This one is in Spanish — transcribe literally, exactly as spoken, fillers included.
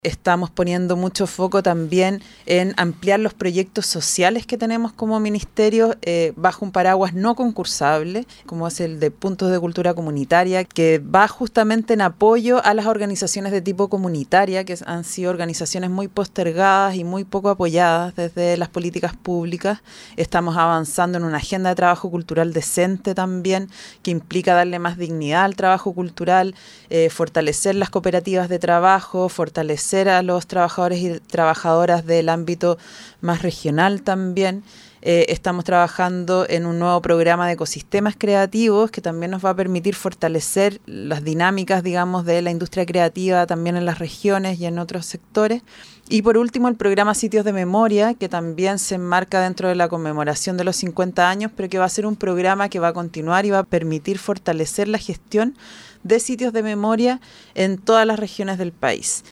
Estamos poniendo mucho foco también en ampliar los proyectos sociales que tenemos como ministerio eh, bajo un paraguas no concursable, como es el de Puntos de Cultura Comunitaria, que va justamente en apoyo a las organizaciones de tipo comunitaria, que han sido organizaciones muy postergadas y muy poco apoyadas desde las políticas públicas. Estamos avanzando en una agenda de trabajo cultural decente también, que implica darle más dignidad al trabajo cultural, eh, fortalecer las cooperativas de trabajo, fortalecer a los trabajadores y trabajadoras del ámbito más regional también. Eh, estamos trabajando en un nuevo programa de ecosistemas creativos que también nos va a permitir fortalecer las dinámicas, digamos, de la industria creativa también en las regiones y en otros sectores. Y por último, el programa Sitios de Memoria, que también se enmarca dentro de la conmemoración de los cincuenta años, pero que va a ser un programa que va a continuar y va a permitir fortalecer la gestión de sitios de memoria en todas las regiones del país.